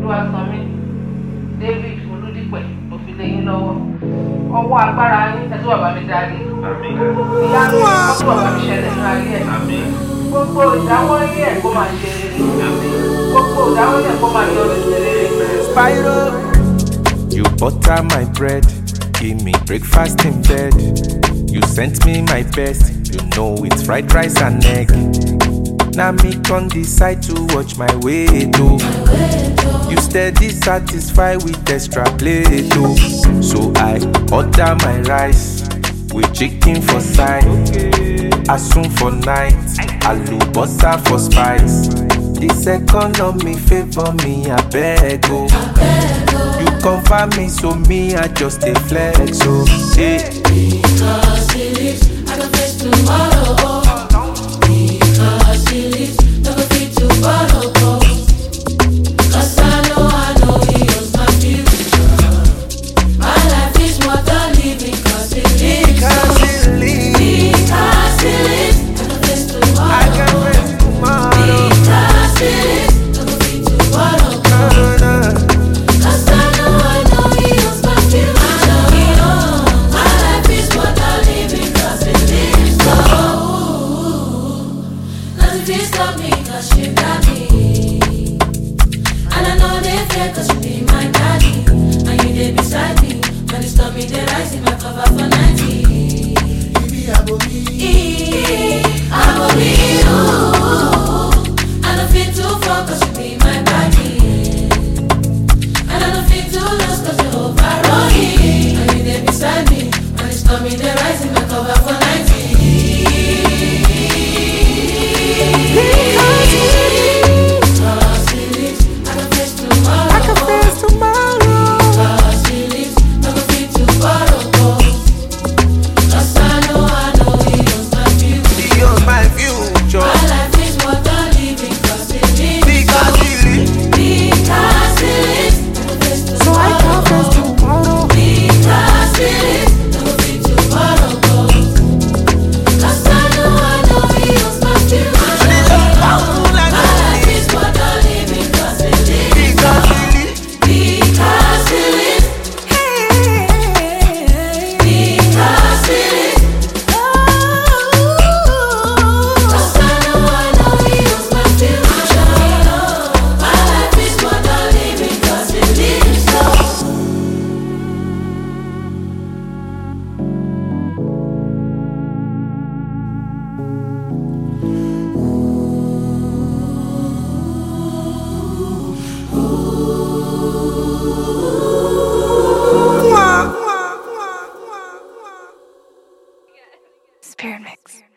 Olúwasanmi David Olúdípẹ̀ mo fi lé yín lọ́wọ́ ọwọ́ agbára yín ẹ̀tọ́ bàbá mi dáadé ìyá mi ọkọ̀ bàbá mi ṣẹlẹ̀ ní ayé ẹ̀ gbogbo ìdáwọ́lé ẹ̀ kó máa ṣe rere gbogbo ìdáwọ́lé ẹ̀ kó máa yọrí sí rere. Spyro, you butter my bread, give me breakfast in bed. You sent me my best, you know it's fried rice and egg. Now me can decide to watch my way though. You steady satisfied with extra plate though. So I order my rice with chicken for side, asun for night, alubosa for spice. This economy favor me, I beg oh. You confirm me, so me I just a flex oh. Hey. Because he lives, I can face tomorrow. Because he lives, no go fit to borrow. Cause I know he owns my future. My life is more than living. Cause he lives, Because he lives, because he lives, I can face I tomorrow. can face tomorrow. Because he lives, no go fit to borrow. Cause I know he owns my future. My life is more than living. Cause he lives, nothing fit stop me. Cause you got me. And I know they fear. Cause you be my daddy. And you there beside me. When it's stop me, they rise in my cover for 90. I'm a me, I don't feel too far. Cause you be my body. And I don't feel too lost. Cause you overrun me. And you there beside me. When it's stop me, they rise in my cover for 90. Because he lives, I can face tomorrow. I can face tomorrow. Because he lives, no go fit to borrow. Cause I know he owns my future. Beyond my future. My life is more than living. Cause he lives, Because he lives, because he lives, no go face so I can face tomorrow. tomorrow. Because he lives, no go fit to borrow. Cause I know he owns my future. My life is more than living. Cause he lives, Because he lives, because he lives, because he lives. Cause I know he owns my future. My life is more than living. Cause he lives, Spirit Mix.